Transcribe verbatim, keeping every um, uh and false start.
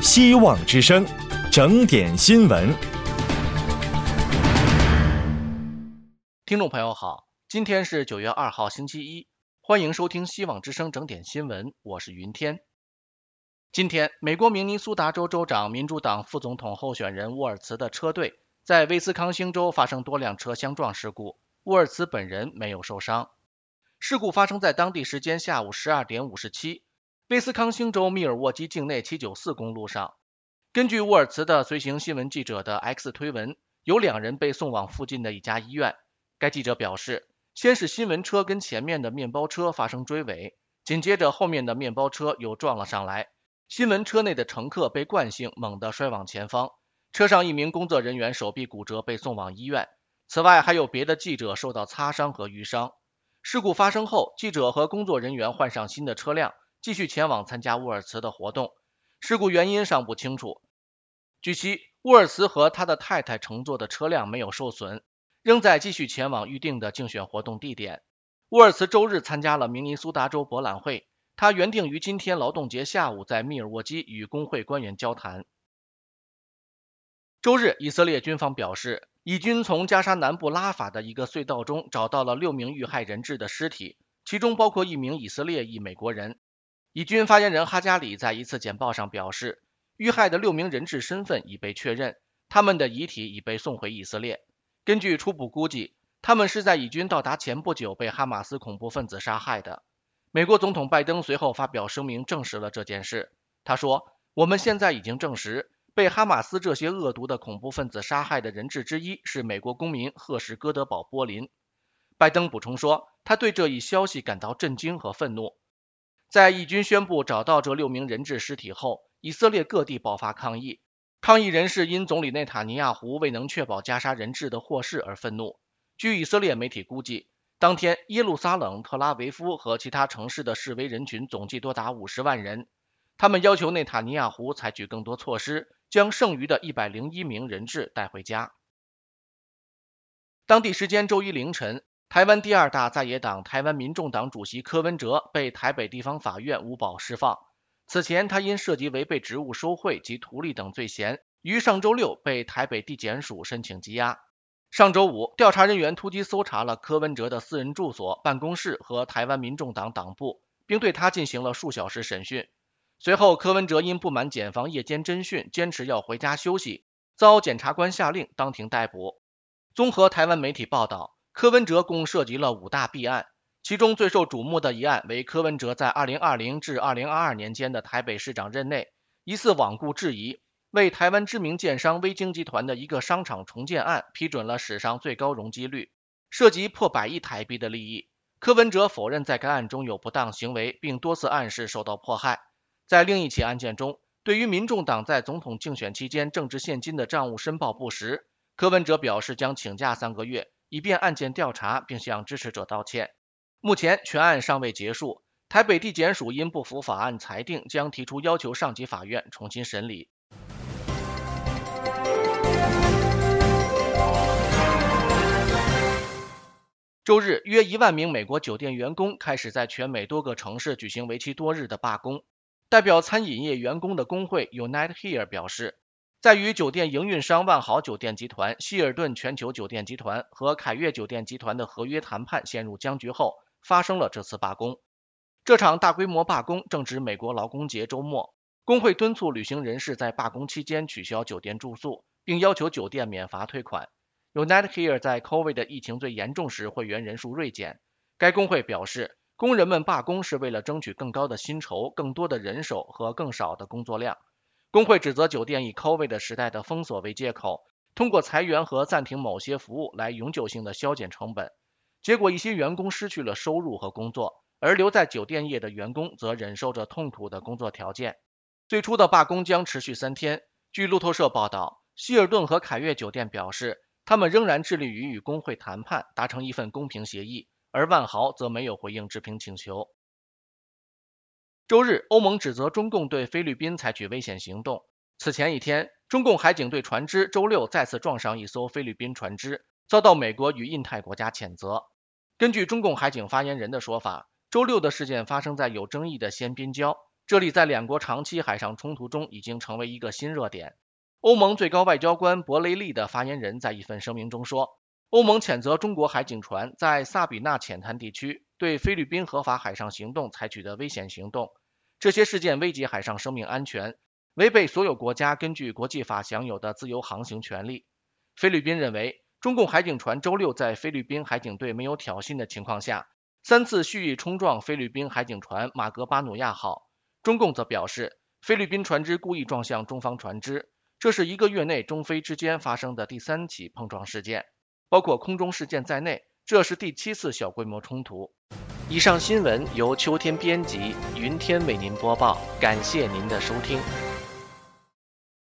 希望之声，整点新闻。 听众朋友好，今天是九月二号星期一，欢迎收听希望之声整点新闻，我是云天。今天，美国明尼苏达州州长、民主党副总统候选人沃尔茨的车队在威斯康星州发生多辆车相撞事故，沃尔茨本人没有受伤。事故发生在当地时间下午十二点五十七，威斯康星州密尔沃基境内七九四公路上。根据沃尔茨的随行新闻记者的 X 推文，有两人被送往附近的一家医院。该记者表示，先是新闻车跟前面的面包车发生追尾，紧接着后面的面包车又撞了上来，新闻车内的乘客被惯性猛地摔往前方，车上一名工作人员手臂骨折被送往医院。此外，还有别的记者受到擦伤和淤伤。事故发生后，记者和工作人员换上新的车辆，继续前往参加沃尔茨的活动。事故原因尚不清楚。据悉，沃尔茨和他的太太乘坐的车辆没有受损，仍在继续前往预定的竞选活动地点。沃尔茨周日参加了明尼苏达州博览会，他原定于今天劳动节下午在密尔沃基与工会官员交谈。周日，以色列军方表示，以军从加沙南部拉法的一个隧道中找到了六名遇害人质的尸体，其中包括一名以色列裔美国人。以军发言人哈加里在一次简报上表示，遇害的六名人质身份已被确认，他们的遗体已被送回以色列。根据初步估计，他们是在以军到达前不久被哈马斯恐怖分子杀害的。美国总统拜登随后发表声明证实了这件事。他说，我们现在已经证实，被哈马斯这些恶毒的恐怖分子杀害的人质之一是美国公民赫什戈德堡波林。拜登补充说，他对这一消息感到震惊和愤怒。在以军宣布找到这六名人质尸体后，以色列各地爆发抗议。抗议人士因总理内塔尼亚胡未能确保加沙人质的获释而愤怒。据以色列媒体估计，当天耶路撒冷、特拉维夫和其他城市的示威人群总计多达五十万人。他们要求内塔尼亚胡采取更多措施，将剩余的一百零一名人质带回家。当地时间周一凌晨，台湾第二大在野党台湾民众党主席柯文哲被台北地方法院无保释放。此前，他因涉及违背职务收贿及图利等罪嫌，于上周六被台北地检署申请羁押。上周五，调查人员突击搜查了柯文哲的私人住所、办公室和台湾民众党党部，并对他进行了数小时审讯。随后，柯文哲因不满检方夜间侦讯，坚持要回家休息，遭检察官下令当庭逮捕。综合台湾媒体报道，柯文哲共涉及了五大弊案，其中最受瞩目的一案为柯文哲在二零二零至二零二二年间的台北市长任内，疑似罔顾质疑，为台湾知名建商威京集团的一个商场重建案批准了史上最高容积率，涉及破百亿台币的利益。柯文哲否认在该案中有不当行为，并多次暗示受到迫害。在另一起案件中，对于民众党在总统竞选期间政治现金的账务申报不实，柯文哲表示将请假三个月，以便案件调查，并向支持者道歉。目前全案尚未结束，台北地检署因不服法案裁定，将提出要求上级法院重新审理。周日，约一万名美国酒店员工开始在全美多个城市举行为期多日的罢工。代表餐饮业员工的工会 Unite Here 表示，在与酒店营运商万豪酒店集团、希尔顿全球酒店集团和凯悦酒店集团的合约谈判陷入僵局后，发生了这次罢工。这场大规模罢工正值美国劳工节周末，工会敦促旅行人士在罢工期间取消酒店住宿，并要求酒店免罚退款。Unite Here 在 COVID 的疫情最严重时会员人数锐减。该工会表示，工人们罢工是为了争取更高的薪酬、更多的人手和更少的工作量。工会指责酒店以 COVID 的时代的封锁为借口，通过裁员和暂停某些服务来永久性的削减成本。结果一些员工失去了收入和工作，而留在酒店业的员工则忍受着痛苦的工作条件。最初的罢工将持续三天。据路透社报道，希尔顿和凯悦酒店表示，他们仍然致力于与工会谈判，达成一份公平协议，而万豪则没有回应置评请求。周日，欧盟指责中共对菲律宾采取危险行动。此前一天，中共海警队船只周六再次撞上一艘菲律宾船只，遭到美国与印太国家谴责。根据中共海警发言人的说法，周六的事件发生在有争议的仙宾礁， 这里在两国长期海上冲突中已经成为一个新热点。欧盟最高外交官博雷利的发言人在一份声明中说，欧盟谴责中国海警船在萨比纳浅滩地区对菲律宾合法海上行动采取的危险行动，这些事件危及海上生命安全，违背所有国家根据国际法享有的自由航行权利。菲律宾认为，中共海警船周六在菲律宾海警队没有挑衅的情况下，三次蓄意冲撞菲律宾海警船马格巴努亚号。中共则表示，菲律宾船只故意撞向中方船只，这是一个月内中菲之间发生的第三起碰撞事件，包括空中事件在内，这是第七次小规模冲突。以上新闻由秋天编辑，云天为您播报，感谢您的收听。